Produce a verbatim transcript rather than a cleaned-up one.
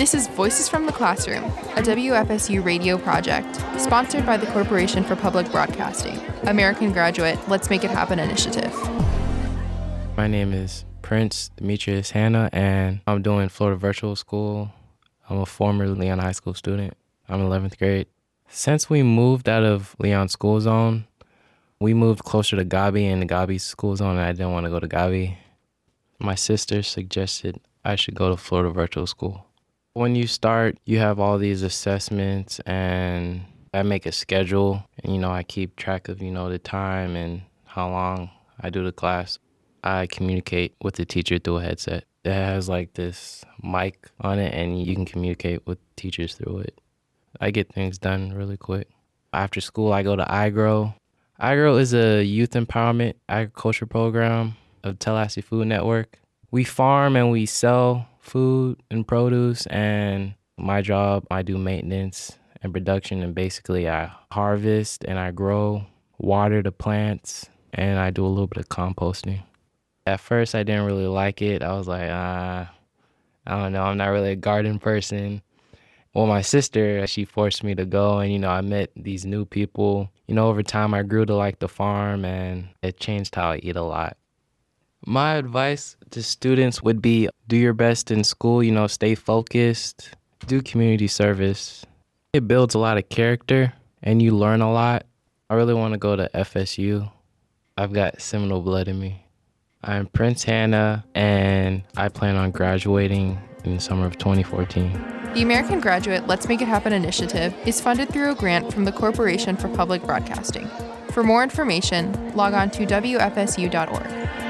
This is Voices from the Classroom, a W F S U radio project sponsored by the Corporation for Public Broadcasting, American Graduate Let's Make It Happen initiative. My name is Prince Demetrius Hanna, and I'm doing Florida Virtual School. I'm a former Leon High School student. I'm in eleventh grade. Since we moved out of Leon School Zone, we moved closer to Gabi and the Gabi School Zone, and I didn't want to go to Gabi. My sister suggested I should go to Florida Virtual School. When you start, you have all these assessments, and I make a schedule, and, you know, I keep track of, you know, the time and how long I do the class. I communicate with the teacher through a headset. It has, like, this mic on it, and you can communicate with teachers through it. I get things done really quick. After school, I go to iGrow. iGrow is a youth empowerment agriculture program of Tallahassee Food Network. We farm and we sell food and produce, and my job, I do maintenance and production, and basically I harvest and I grow, water the plants, and I do a little bit of composting. At first, I didn't really like it. I was like, ah, I don't know, I'm not really a garden person. Well, my sister, she forced me to go, and, you know, I met these new people. You know, over time, I grew to like the farm, and it changed how I eat a lot. My advice to students would be do your best in school, you know, stay focused, do community service. It builds a lot of character and you learn a lot. I really want to go to F S U. I've got Seminole blood in me. I'm Prince Hanna, and I plan on graduating in the summer of twenty fourteen. The American Graduate Let's Make It Happen initiative is funded through a grant from the Corporation for Public Broadcasting. For more information, log on to W F S U dot org.